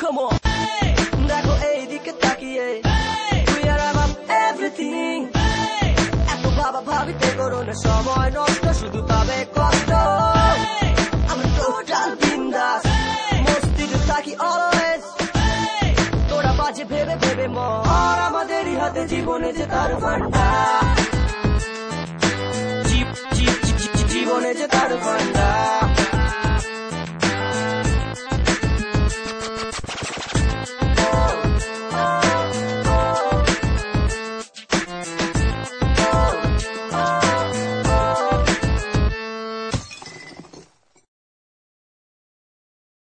Come on, দেখো এই দিকে তাকিয়ে, we are about everything. এত ভাবা ভাবিতে করো না সময় নষ্ট, শুধু পাবে কষ্ট। আমরা টোটাল বিন্দাস, মস্তিতে থাকি always। তোরা বাজে ভেবে ভেবে মর, আমাদেরই হাতে জীবনে যে তার ফান্ডা, জীবনে যে তার ফান্ডা।